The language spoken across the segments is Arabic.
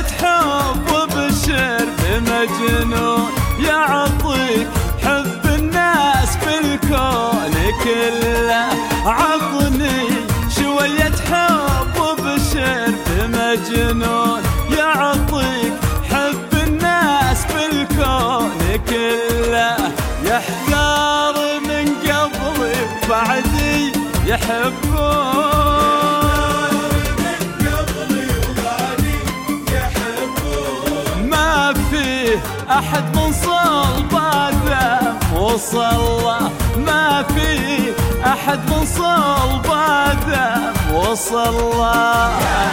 حب وبشر بمجنون يعطيك حب الناس بالكون كله. عطني شوية حب وبشر بمجنون يعطيك حب الناس بالكون كله. يحذر من قبلي وبعدي يحبون، ما فيه أحد من صلب آدم وصلى، ما فيه أحد من صلب آدم وصلى.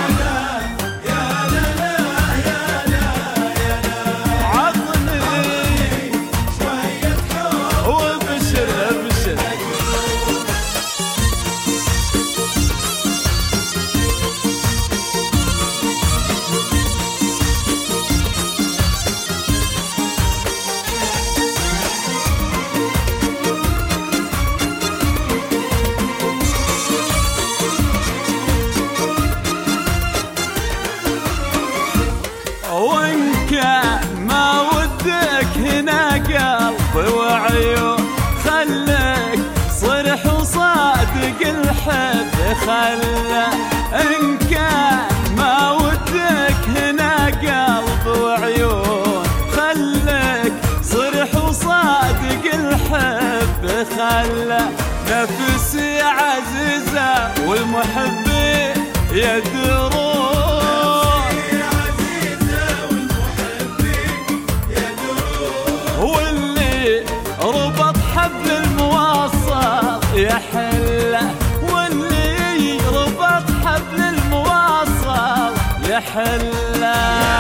وإن كان ما ودك هنا قلب وعيون خليك صرح وصادق الحب خله. إن كان ما ودك هنا قلب وعيون خليك صرح وصادق الحب خله. نفسي عزيزة والمحبين يدرون، واللي ربط حبل المواصل يحله، واللي ربط حبل المواصل يحله.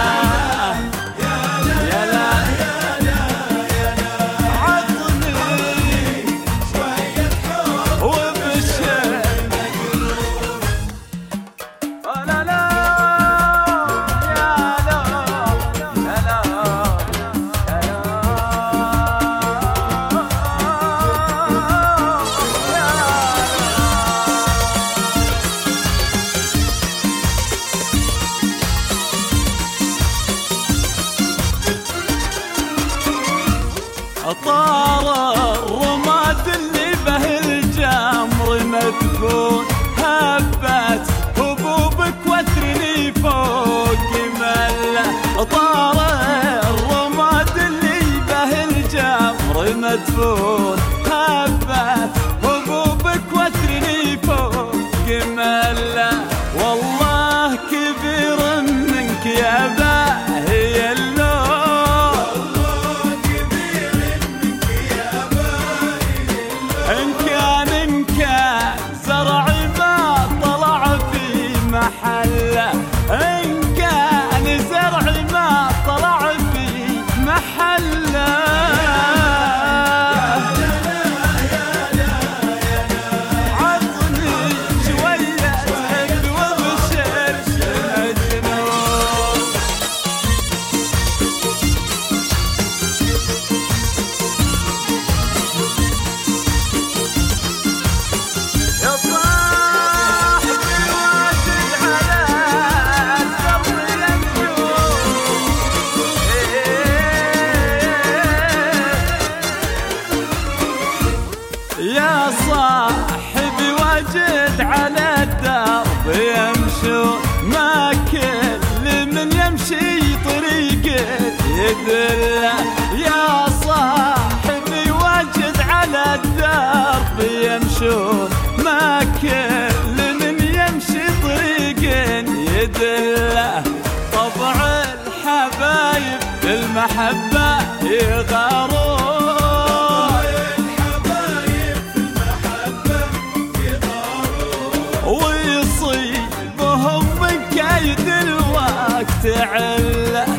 يا لا عطني شوية حب وبشر. لا لا طار الرماد اللي به الجمر مدفون، هبت هبوبك وترني فوق مله. طار الرماد اللي به الجمر مدفون، هبت هبوبك وترني فوق مله. والله كبير منك يا باهي اللون، إن كان زرعي ما طلع في محله، إن كان زرعي ما طلع في محله. عطني شوية حب وبشر مجنون. يا صاحبي واجد على الدرب يمشون، يا صاحبي واجد على الدرب يمشون، ما كل من يمشي طريقه يدله. يا صاحبي واجد على الدرب يمشون، ما كل من يمشي طريق يدله. طبع الحبايب المحبة يغارون، ويصيبهم من كيد الوقت عله.